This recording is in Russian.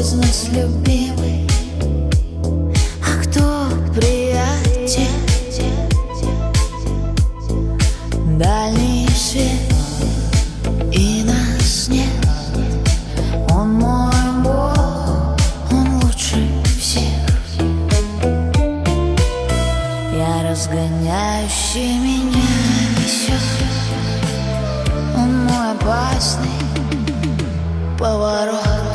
из нас любимый, а кто приятель? Дальний свет, и нас нет. Он мой Бог, он лучше всех. Я разгоняющий, меня несет. Он мой опасный поворот.